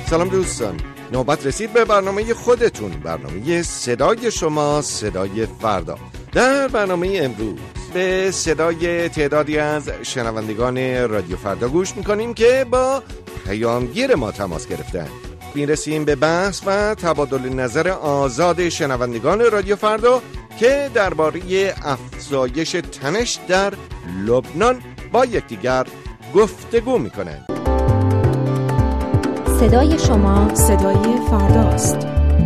سلام دوستان، نوبت رسید به برنامه خودتون، برنامه صدای شما، صدای فردا. در برنامه امروز به صدای تعدادی از شنوندگان رادیو فردا گوش میکنیم که با پیامگیر ما تماس گرفتن. میرسیم به بحث و تبادل نظر آزاد شنوندگان رادیو فردا که درباره افزایش تنش در لبنان با یکدیگر گفتگو میکنند. صدای شما، صدای فرداست.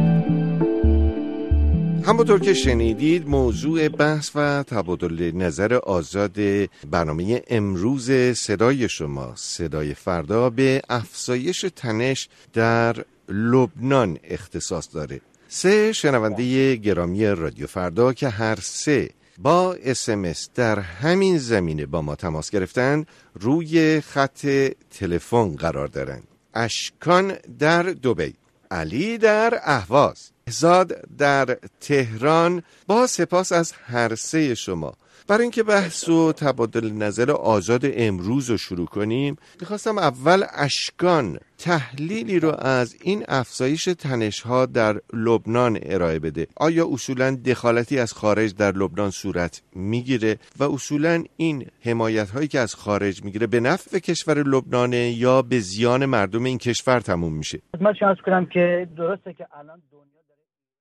همونطور که شنیدید موضوع بحث و تبادل نظر آزاد برنامه امروز صدای شما، صدای فردا به افزایش تنش در لبنان اختصاص داره. 3 شنونده گرامی رادیو فردا که هر 3 با SMS در همین زمینه با ما تماس گرفتن روی خط تلفن قرار دارند. اشکان در دبی، علی در اهواز، زاد در تهران. با سپاس از هر 3 شما. برای اینکه بحث و تبادل نظر آزاد امروز رو شروع کنیم، میخواستم اول اشکان تحلیلی رو از این افزایش تنش‌ها در لبنان ارائه بده. آیا اصولاً دخالتی از خارج در لبنان صورت میگیره و اصولاً این حمایت‌هایی که از خارج میگیره به نفع کشور لبنان یا به زیان مردم این کشور تموم میشه؟ من شاید کنم که درسته که الان دنیا